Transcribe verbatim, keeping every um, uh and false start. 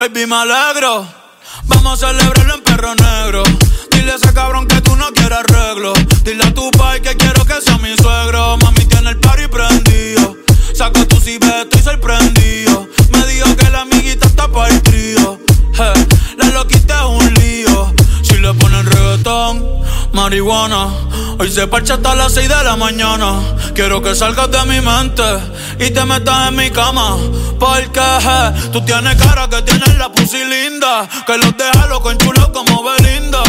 Baby, me alegro. Vamos a celebrarlo en perro negro. Dile a ese cabrón que tú no quieres arreglo. Dile a tu pai que quiero que sea mi suegro. Mami tiene el party prendido. Saca tu cibe, estoy sorprendido. Me dijo que la amiguita está para el trío. Hey, la loquita es un lío. Si le ponen reggaetón, marihuana. Hoy se parcha hasta las seis de la mañana. Quiero que salgas de mi mente y te metas en mi cama. Porque hey, tú tienes cara que tienes la pussy linda, que los deja locos enchulados como Belinda.